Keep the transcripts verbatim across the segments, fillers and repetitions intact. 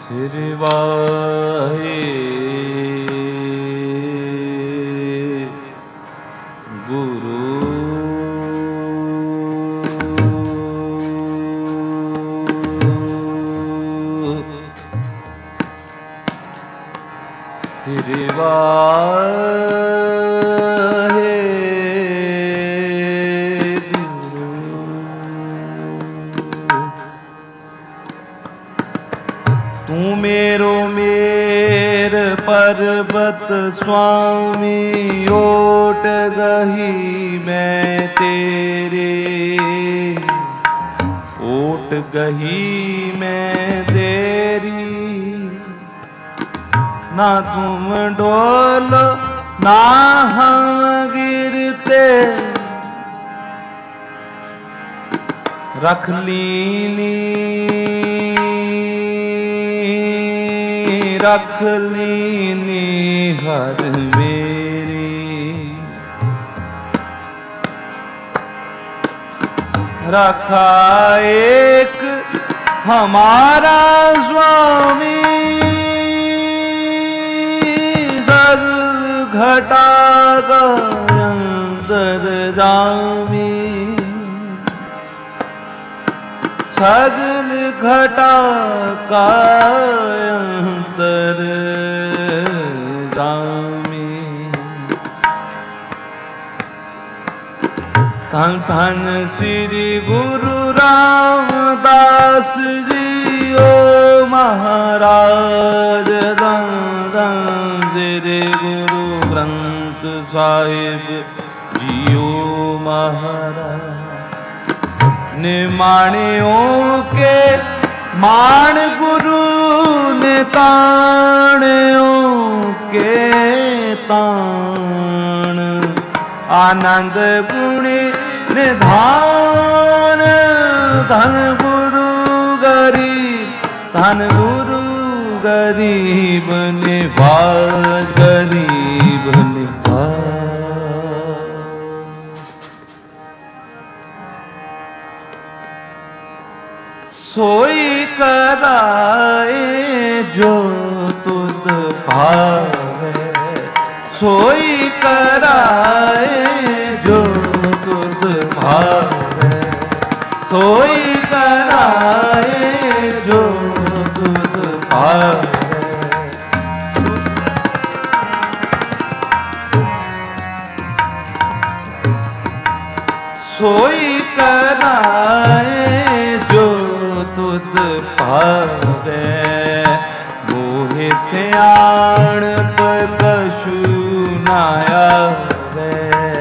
श्री वाहे गुरु श्री वाहे तू मेरो मेर पर्वत स्वामी ओट गही मैं तेरे ओट गही मैं तेरी ना तुम डोलो ना हम गिरते रख लीनी रख लीनी हर मेरी रखा एक हमारा स्वामी सग घटा अंदर जामी सगल घटा का अंतर जामी धन धन श्री गुरु रामदास जी ओ महाराज धन धन श्री गुरु ग्रंथ साहिब जियो महाराज निमाणियों के मान गुरु निताणियों के ताण आनंद गुणी निधान धन गुरु गरीब धन गुरु गरीब निवाज गरीब निवाज सोई कराए जो तुद भावे सोई कराए जो तुद भावे सोई कराए जो तुद भावे सोई कराए जो तुद भावे मोहे सियाण पर कछु नाया वे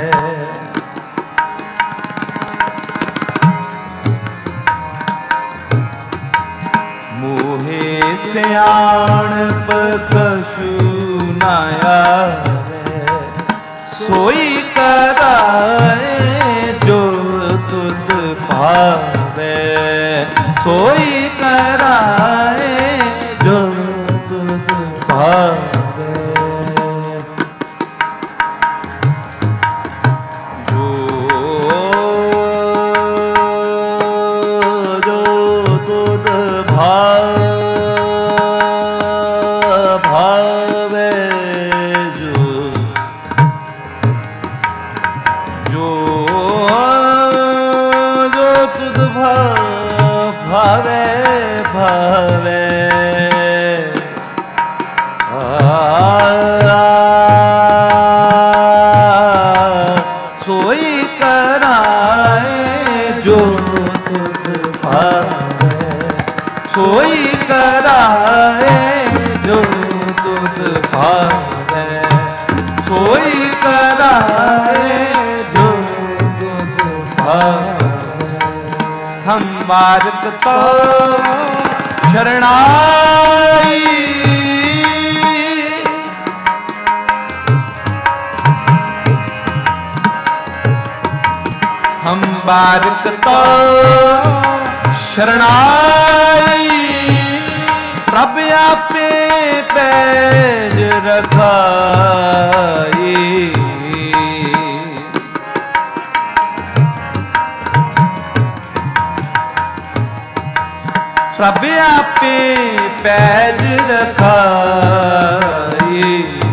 मोहे सियाण पर कछु नाया वे सोई कराए जो तुद भावे सोई कराए जो तुद भावे जो जो तुद भावे जो जो जो तुद भावे भावे सोई कराए जो तुद भावे सोई कराए जो तुद भावे सोई कराए जो तुद भावे हम बारक तो शरणाई हम बारक तो शरणाई प्रभ आपे पैज रखाई प्रभ आपे पैज रखाए,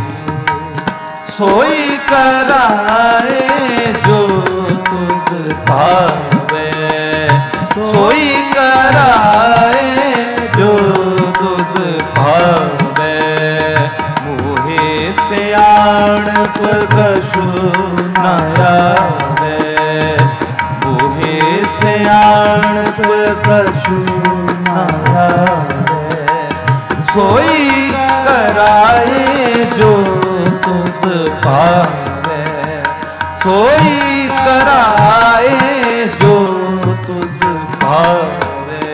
सोई कराए जो तुझ भावे, सोई कराए जो तुझ भावे। मोहे सियाणप कछु न आवे, मोहे सियाणप कछु न आवे। सोई कराए जो तुझ भावे, सोई कराए जो तुझ भावे।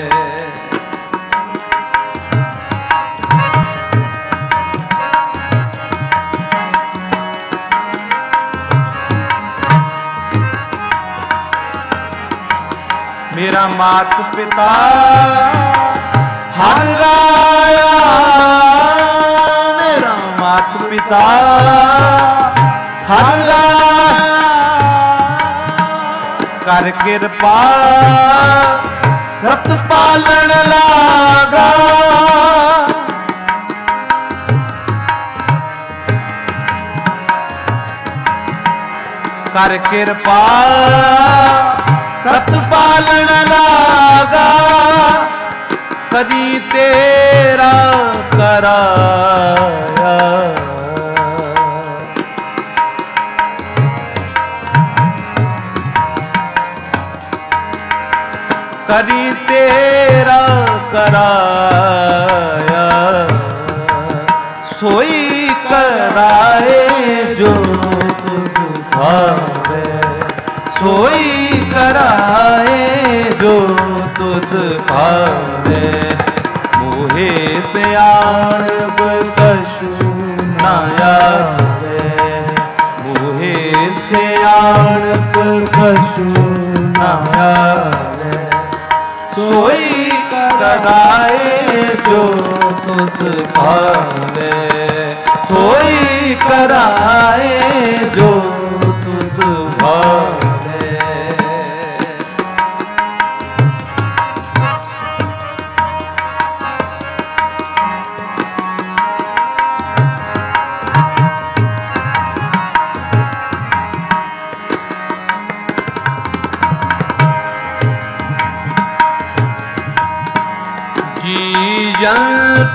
मेरा मात पिता हर राया, मेरा मात पिता हर राया, कर कृपा रत पालन लागा। कर कृपा रत पालन लागा, कदी तेरा कराया। कदी तेरा कराया, सोई कराए जो तुझ भावे, सोई कराए जो तुझ भावे। मोहे सियाणप कछु न आवे, मोहे सियाणप कछु न आवे। सोई कराए जो तुझ भावे, सोई कराए जो तुझ भावे। जीयंत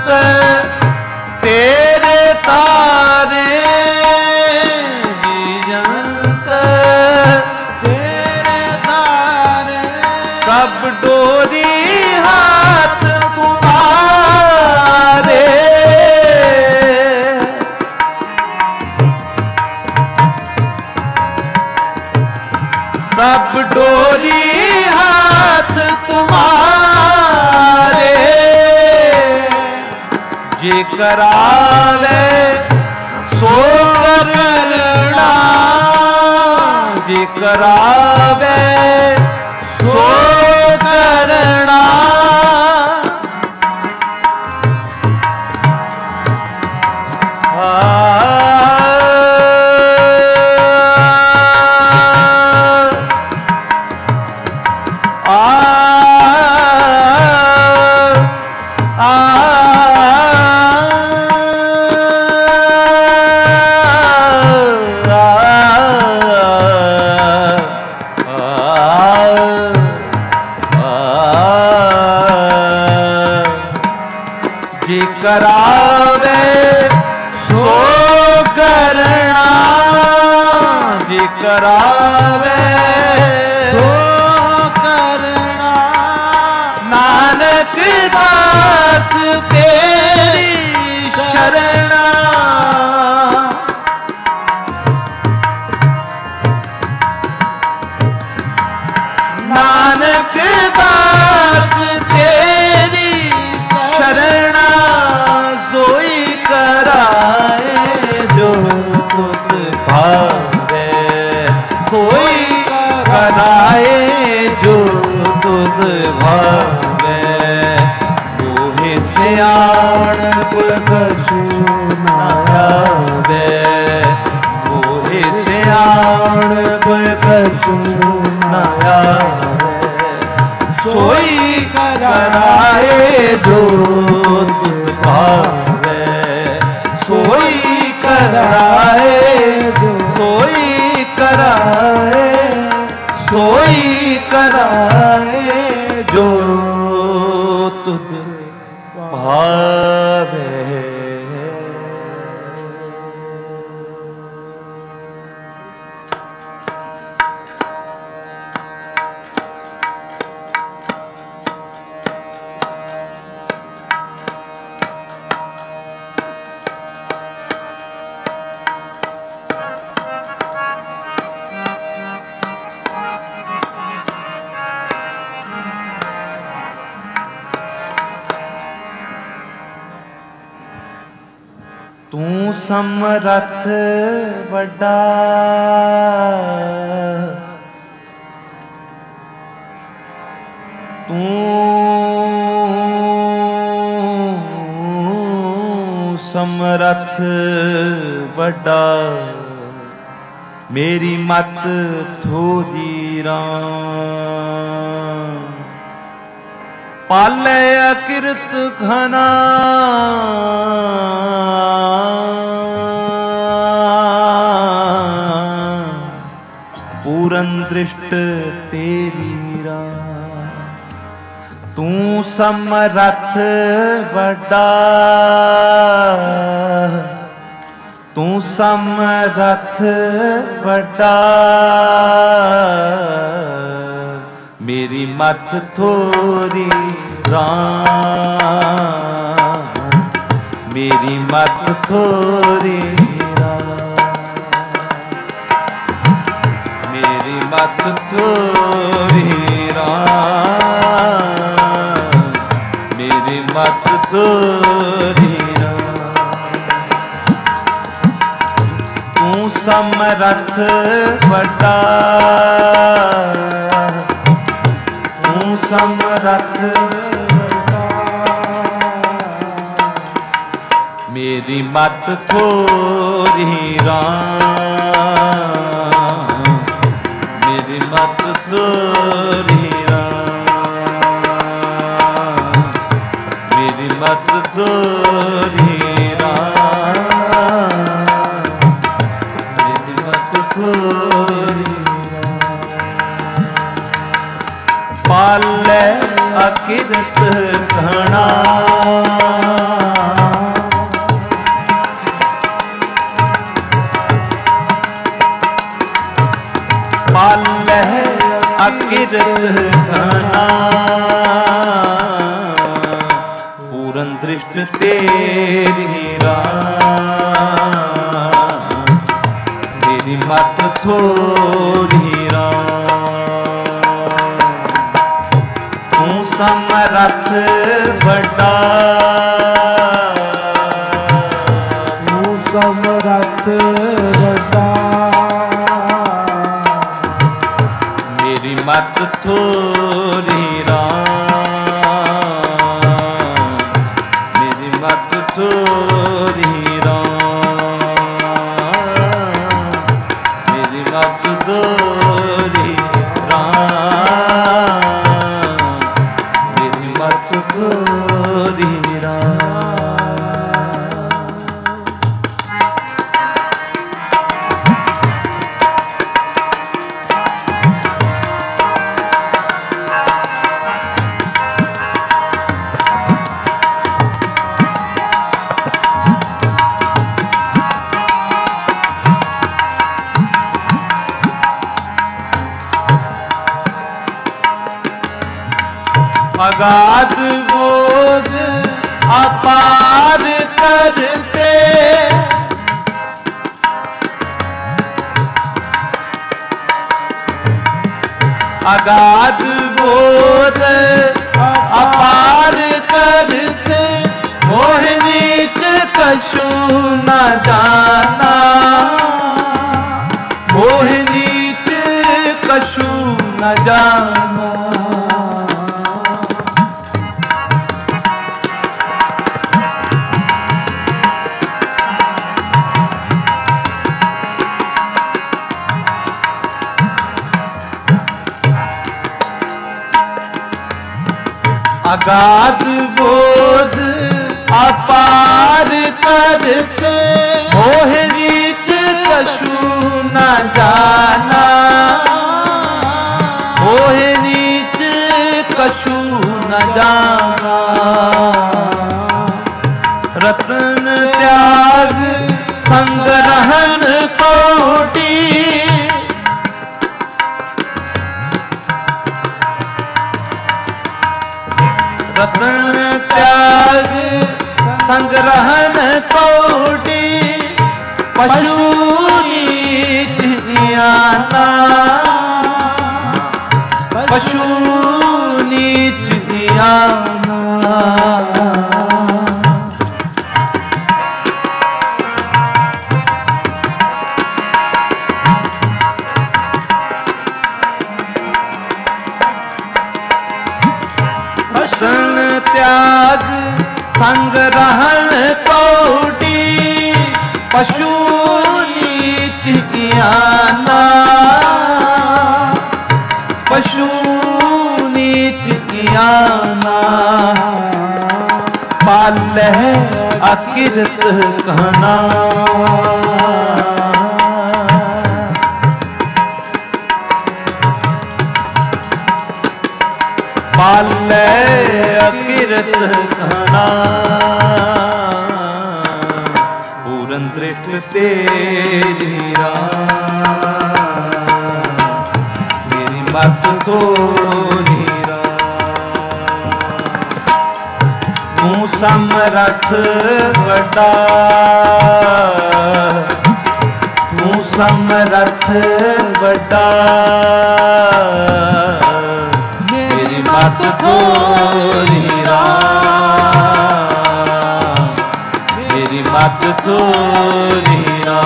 तेरे तारे, जीयंत तेरे तारे, कब डोरी हाथ तुम्हारे। कब डोरी हाथ तुम्हारे, जे करावे सो करना, जे करावे सो करना। जी करावे सो करना, जी करावे सो करना। नानक दास तेरी शरणा, नानक दास तेरी शरणा। सोई कराए जो तुझ भावे, सोई कराए जो तुझ भावे। मोहे सियाणप कछु न आवे, मोहे सियाणप कछु न आवे। सोई कराए कराए जो तुत भावे, सोई कराए जो सोई कराए, सोई कराए जो तुत भावे। तू समरथ वड्डा, तू समरथ वड्डा, मेरी मत थोड़ी राम, पाले अकिरत घना, पूरन दृष्ट तेरी राह। तू समरथ वड्डा, तू समरथ वड्डा, मेरी मत थोड़ी राम, मेरी मत थोड़ी राम, मेरी मत थोड़ी राम, मेरी मत थोड़ी राम। तू समरथ वड्डा, समरथ वड्डा, मेरी मत थोड़ी राम, मेरी मत थोड़ी राम, मेरी मत थोड़ी राम, मेरी मत थोड़ी। पाले अकिरत घना, पाले अकिरत घना, पूरन दृष्ट तेरी राम, मेरी मत थोड़ी समरथ वड्डा, तू समरथ वड्डा, मेरी मत थोड़ी राम, मेरी मत थोड़ी राम, मेरी मत थोड़ी राम, मत थोड़ी अगाध बोध अपार करते, अगाध बोध अपार करते, मोह नीच कछु न जाना, मोह नीच कछु न जाना। अगाध बोध अपार करते मोह रीच कछु न जाना मोह नीच कछु न जाना रतन त्याग संग रहन कोटि रतन त्याग संग रहन कोटि पशु नीच ज्ञाना पशु नीच ज्ञाना त्याग संग रहन कोटि पशु नीच ज्ञाना पशु नीच ज्ञाना पालह अकिरत कहना पाले अकिरत कहना पूरन दृष्ट तेरी मेरी मत थोड़ी तू समरथ बड़ा तू समरथ बड़ा मत थोड़ी मेरी मत थोड़ी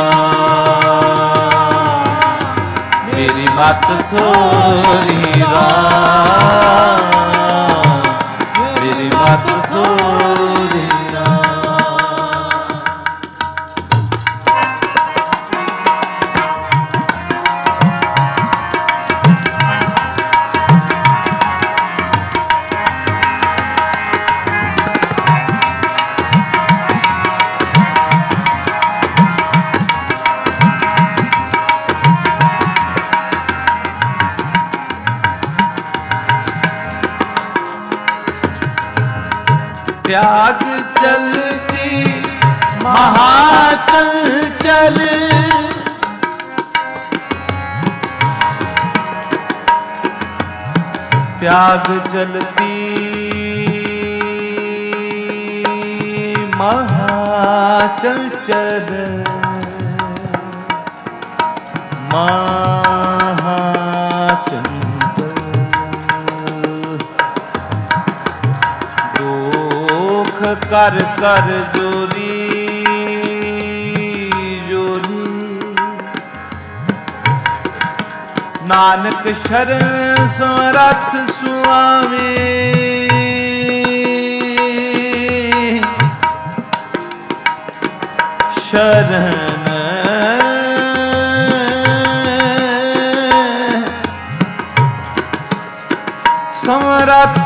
मेरी मत थोड़ी मेरी मत थोड़ी त्याग चलती महाचंचल त्याग चलती महाचंचल महाचंचल कर कर जोरी जोरी नानक शरण समरथ सुआवे शरण समरथ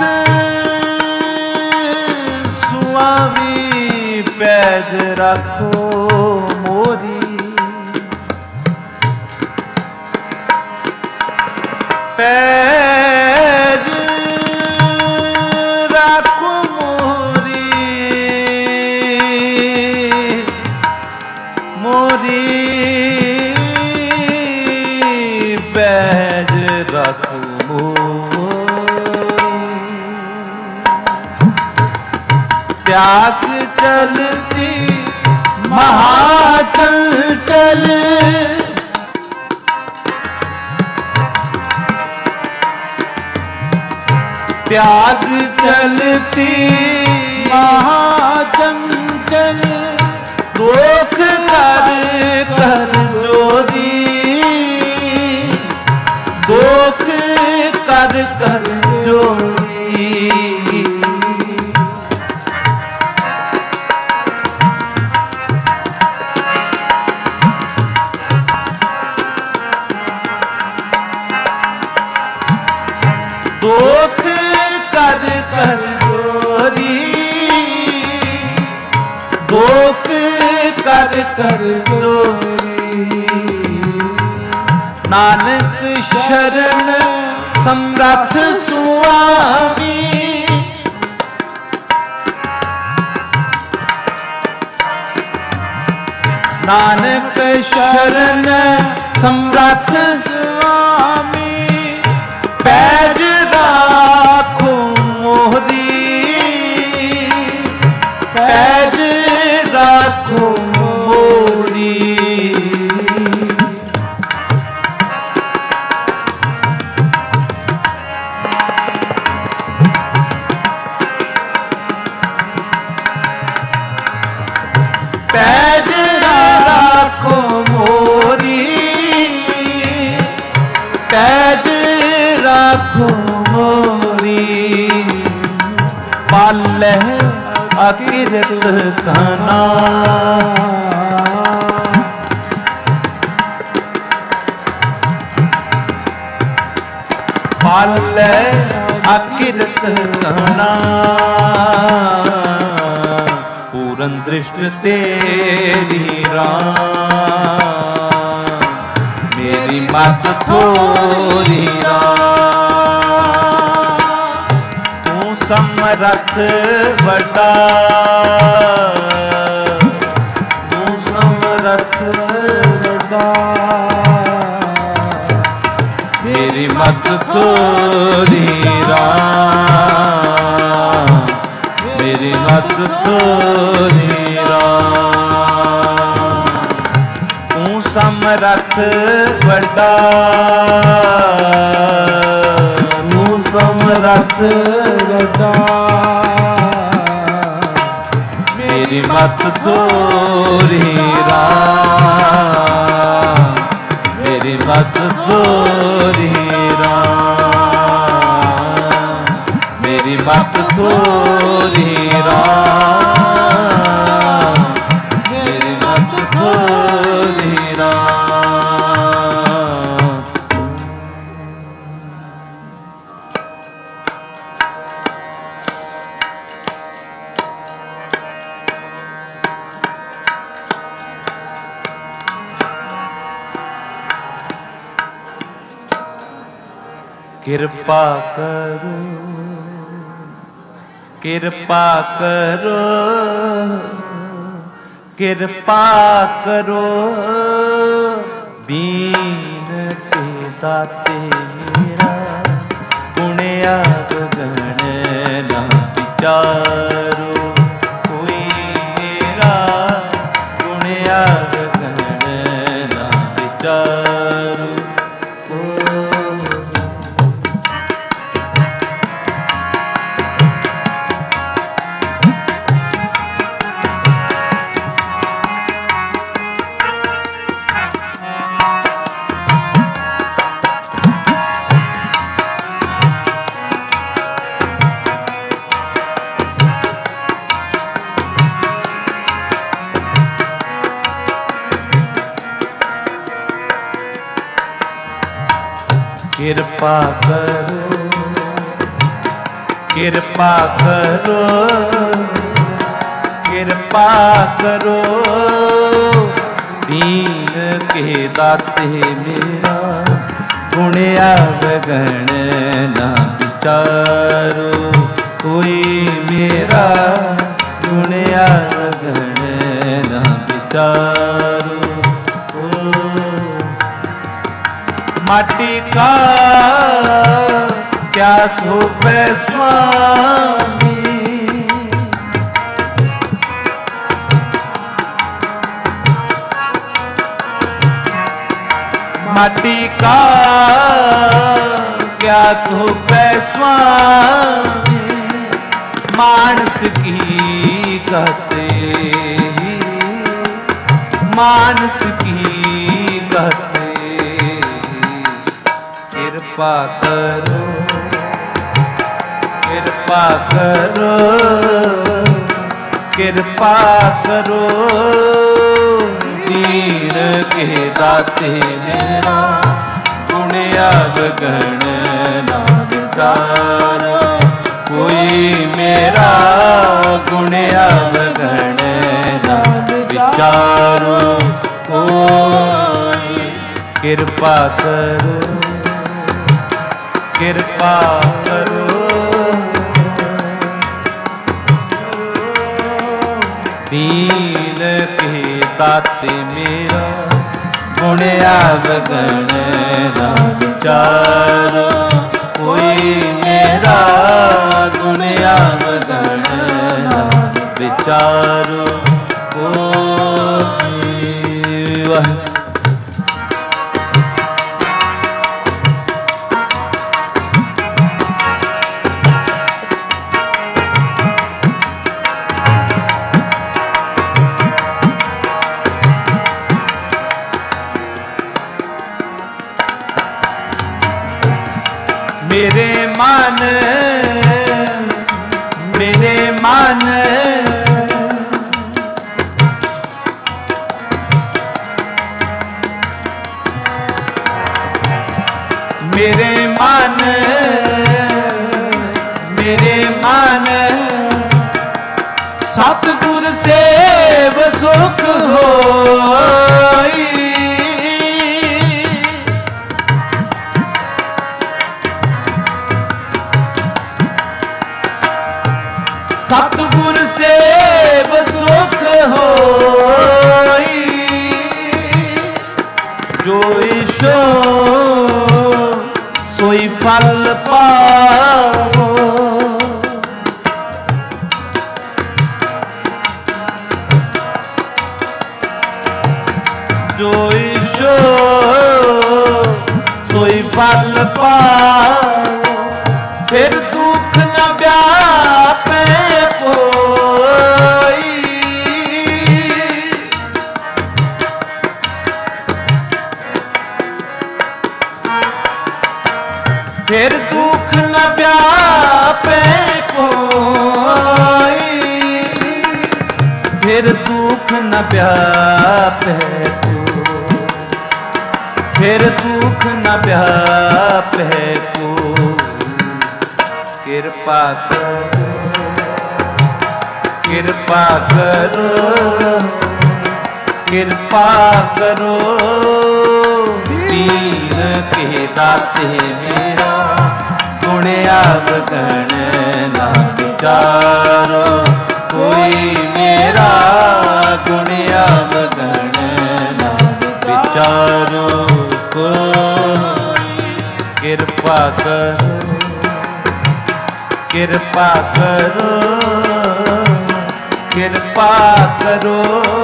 स्वामी पैज रखो मोरी पैज रखो मोरी मोरी पैज रखो त्याग चलती महाचंचल त्याग चलती महाचंचल रोक कर कर जोरी दोख कर कर जोरी दोख कर कर कर कर जोरी। नानक शरण समरथ सुआमी, नानक शरण समरथ सुआमी। पैज राखो मोहरी, पैज राखो मोरी। पैज राखो मोरी, पैज राखो मोरी। पाले अकिरत काना, पाले अकिरत काना। पूरन दृष्टि तेरी राम, मेरी मत थोरी राम। तू समरथ बड़ा, तू समरथ बड़ा। मेरी मत थोरी राम, मेरी मत थोरी राम। तू समरथ बड़ा, तू समरथ बड़ा। मेरी मत थोरी राम, मेरी मत थोरी राम। मेरी मत थोरी राम, मेरी मत थोरी राम। कृपा करो, कृपा करो, कृपा करो। दीन के दाते मेरा, पुण्य गगन ना विचारो। कोई मेरा पुण्य गगन ना विचारो। कृपा करो, कृपा करो, कृपा करो। दीन के दाते मेरा, पुण्य गगन ना विचारो। कोई मेरा पुण्य गगन ना विचारो। माटी का क्या थोपे स्वामी, माटी का क्या थोपे स्वामी। मानस की कहते, मानस की कहते। कृपा करो, कृपा करो, कृपा करो। दीन के दाते मेरा, पुण्य गगन ना विचारो। कोई मेरा पुण्य गगन ना विचारो। कृपा करो कृपा करो दीन के दाते मेरा गुण अवगण ना विचारो कोई मेरा गुण अवगण ना विचारो कोई। मेरे मन मेरे मन मेरे मन मेरे मन सतगुर सेव सुख होई। सतगुर सेव सुख होई जो ईशो सोई फल पाओ। जो ईशो सोई फल पाओ फिर दुख न व्यापे कोई। फिर दुख न व्यापे कोई फिर दुख न व्यापे कोई फिर दुख न व्यापे कोई। कृपा करो कृपा करो कृपा करो दीन के दाते मेरा गुण अवगण ना विचारो कोई मेरा गुण अवगण ना विचारो कोई। कृपा करो कृपा करो कृपा करो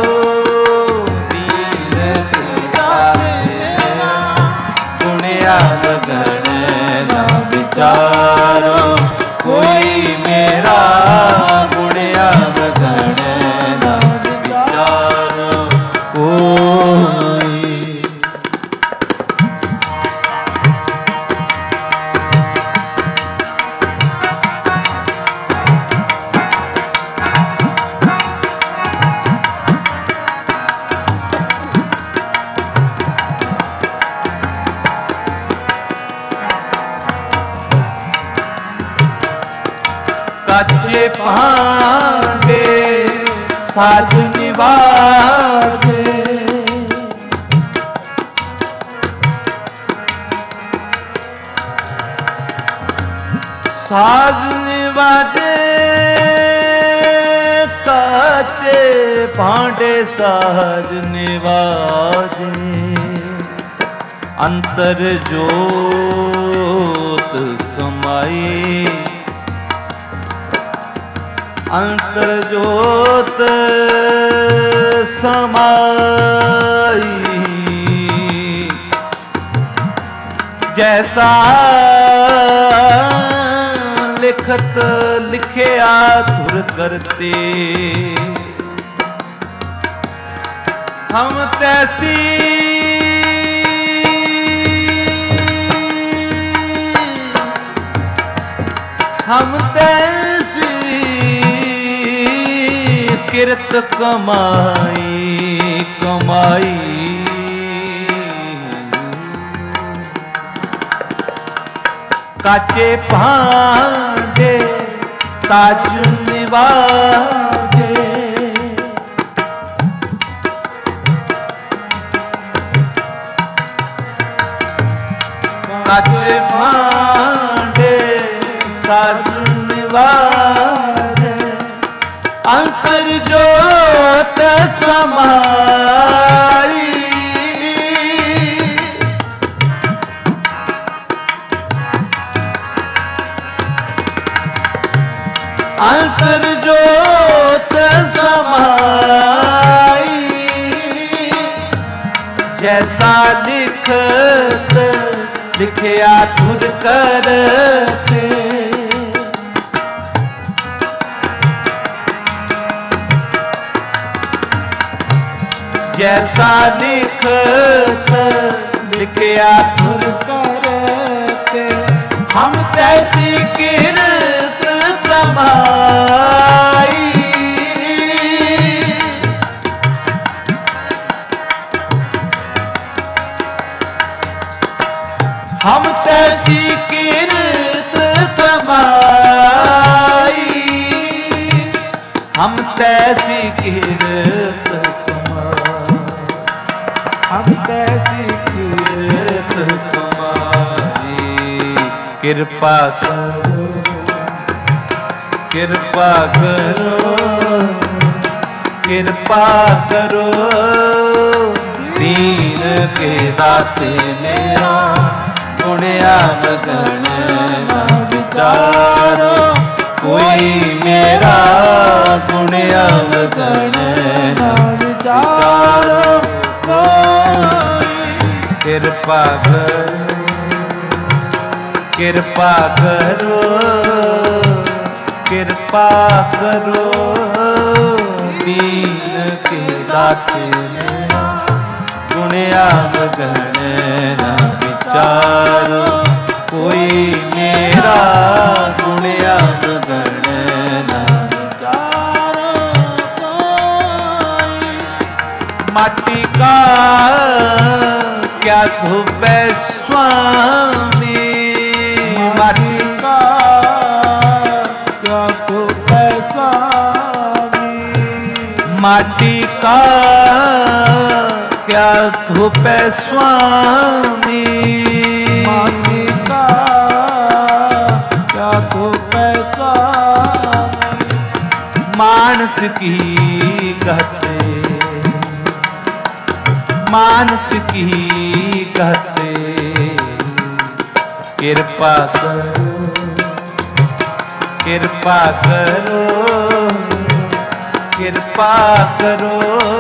दीन के दाते गुण अवगण ना विचारो कोई मेरा गुण अवगण ना विचारो कोई। काचे भांडे साज निवाजे साज निवाजे काचे भांडे साज निवाजे अंतर जोत समाई अंतर जोत समाई जैसा लिखत लिखिया धुर करते हम तैसी हम तैसी किरत कमाई कमाई काचे भांडे साज निवाजे अंतर जोत समाई जैसा लिखत लिखया खुद करते जैसा लिखत लिखया खुद करते हम तैसी किरत कमाई हम तैसी किरत कमाई हम तैसी किरत हम तैसी किरत कमाई कृपा करो कृपा करो कृपा करो दीन के दाते मेरा गुणिया लगन न विचारो कोई मेरा गुणिया लगन न विचारो कृपा करो कृपा करो कृपा करो दीन के दाते मेरा गुणिया लगन न विचारो कोई मेरा गुणिया लगन न विचारो माटी का क्या धोपे स्वामी माटी का क्या धोपे स्वामी माटी का क्या धोपे स्वामी माटी का क्या धोपे स्वामी मानस की कहते मानस की कहते कृपा करो कृपा करो कृपा करो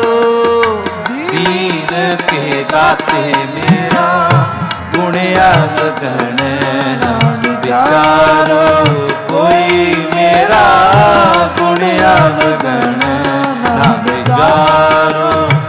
दीन के दाते मेरा गुणिया लगन न विचारो कोई मेरा गुणिया लगन न विचारो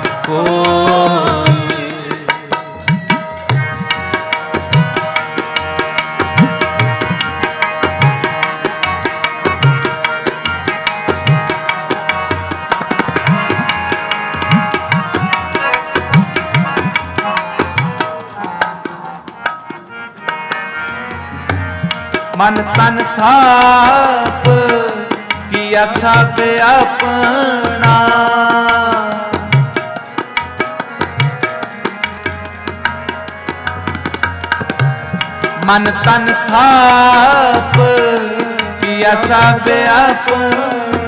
मन तन थाप किया सब अपना मन तन थाप किया सब अपना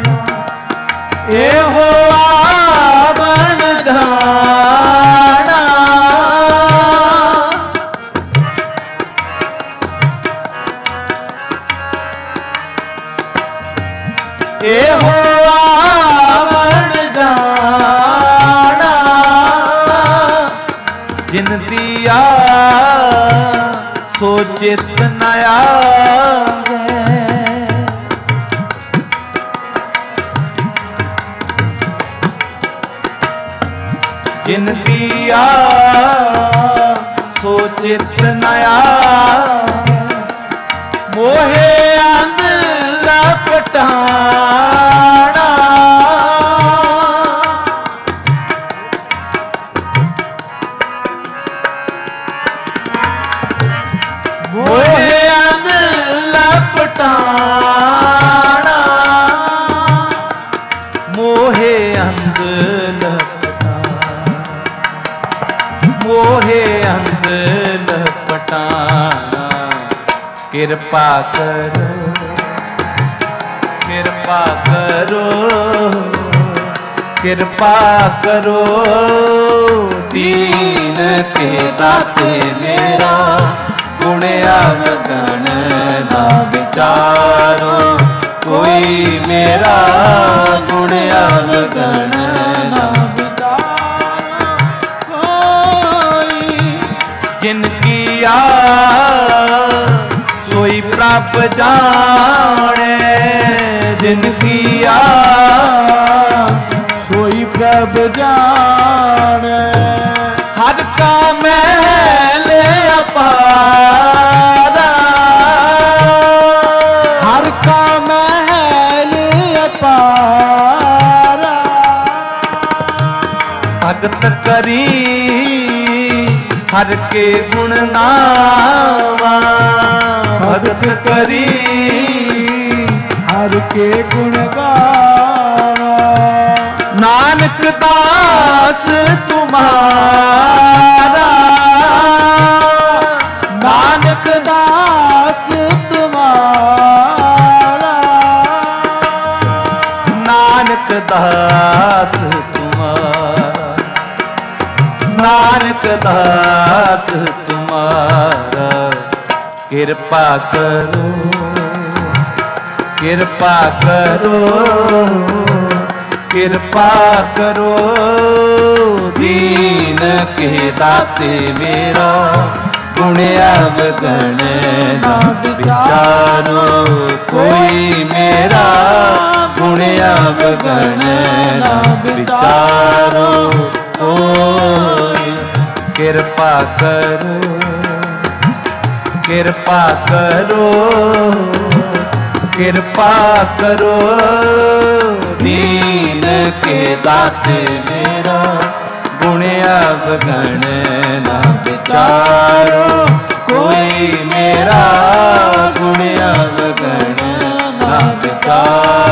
ए हो आवन धाना ए हो आवन जाना जिन दिया सो चित न आवे जिन दिया सो चित न आवे मोहे अंध लपटाना मोहे अंध लपटाना मोहे अंध लपटाना मोहे अंध लपटाना कृपा करो कृपा करो कृपा करो दीन के दाते मेरा गुणिया लगन न विचारो कोई अवगण ना जिन किया सोई प्रभ जाने, जिन किया सोई प्रभ जाने। हर का महल अपारा, हर का महल अपारा। भगत करी हर के गुण गावा, भगत करी हर के गुण गावा। नानक दास तुम्हारा, नानक दास तुम्हारा। नानक दास तुम्हारा, नानक दास तुम्हारा। कृपा करो, कृपा करो, कृपा करो। दीन के दाते मेरा गुण अवगण ना विचारो, कोई मेरा गुण अवगण ना विचारो कोई। कृपा करो, कृपा करो, कृपा करो। दीन के दाते मेरा गुण अवगण ना विचारो, कोई मेरा गुण अवगण ना विचारो।